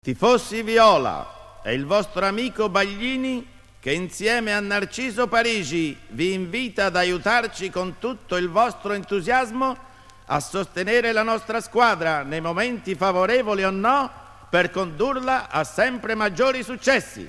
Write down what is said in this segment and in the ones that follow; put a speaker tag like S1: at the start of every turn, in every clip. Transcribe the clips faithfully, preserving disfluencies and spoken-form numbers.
S1: Tifosi viola e il vostro amico Baglini, che insieme a Narciso Parigi vi invita ad aiutarci con tutto il vostro entusiasmo a sostenere la nostra squadra nei momenti favorevoli o no, per condurla a sempre maggiori successi.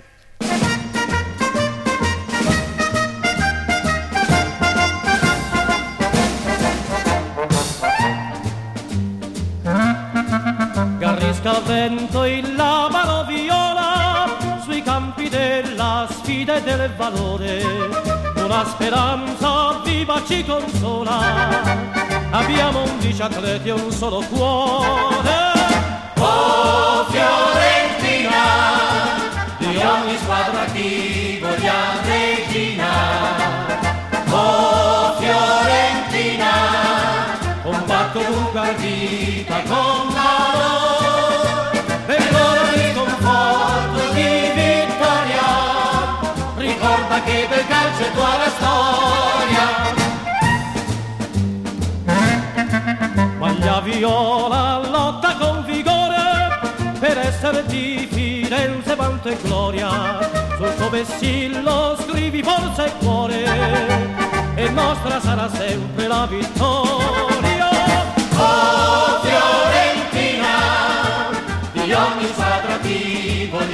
S2: Garrisca al vento il labaro viola sui campi della sfida e del valore. Una speranza viva ci consola, abbiamo undici atleti e un solo cuore.
S3: Oh Fiorentina, di ogni squadra chi voglia regina. Oh Fiorentina, combatto dunque a vita con valore, e l'ora di conforto di vittoria, ricorda che del calcio è tua la storia.
S2: Maglia viola lotta con vigore per essere di Firenze vanto e gloria. Sul suo vessillo scrivi forza e cuore, e nostra sarà sempre la vittoria.
S3: Oh Fiorentina, di ogni squadra ti voglio